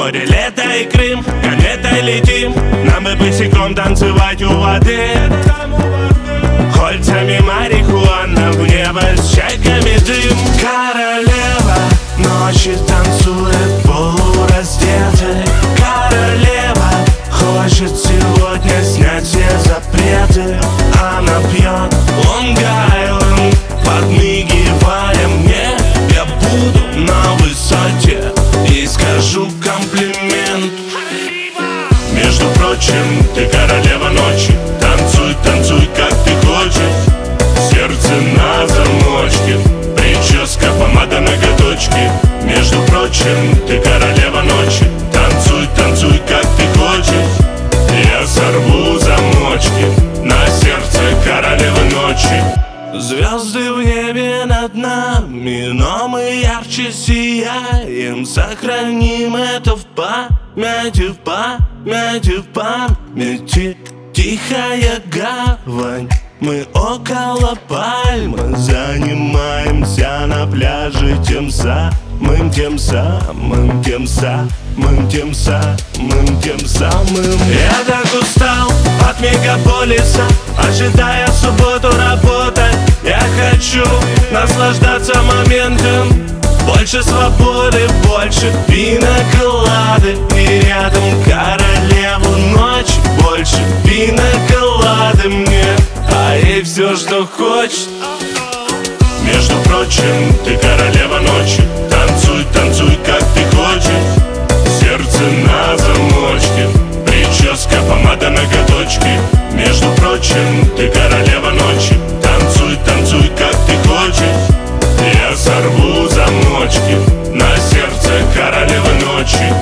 Море, лето и Крым, кометой летим. Нам бы босиком танцевать у воды. Кольцами марихуана, в небо с чайками дым. Королева ночи танцует полураздетой. Королева хочет сегодня снять все запреты. Она пьет Лонг-Айленд, подмигивая мне. Я буду на высоте и скажу комплимент. Между прочим, ты королева ночи. Танцуй, танцуй, как ты хочешь. Сердце на замочке, прическа, помада, ноготочки. Между прочим, ты королева ночи. Танцуй, танцуй, как ты хочешь. Я сорву замочки на сердце королевы ночи. Звезды в небе над нами, но мы ярче сияем. Сохраним это в памяти, в памяти, в памяти. Тихая гавань, мы около пальмы. Занимаемся на пляже тем самым, тем самым, тем самым, тем самым, тем самым. Я так устал от мегаполиса, ожидая субботу работать. Я хочу наслаждаться моментом. Больше свободы, больше пинаколады. И рядом королеву ночи. Больше пинаколады мне, а ей все, что хочет. Между прочим, ты королева ночи. Танцуй, танцуй, как ты хочешь. Сердце на замочке, прическа, помада, ноготочки. Между прочим, ты королева ночи. Танцуй, танцуй, как ты хочешь. Я сорву замочки на сердце королевы ночи.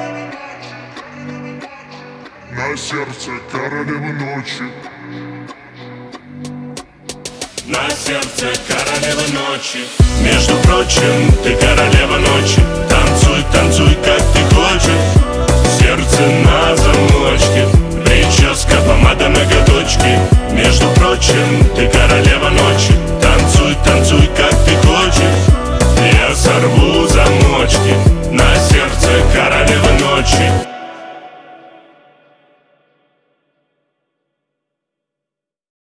На сердце королевы ночи. На сердце королевы ночи. Между прочим, ты королева ночи. Танцуй, танцуй, как ты хочешь. Сердце на замочке, прическа, помада, ноготочки. Между прочим, ты королева ночи.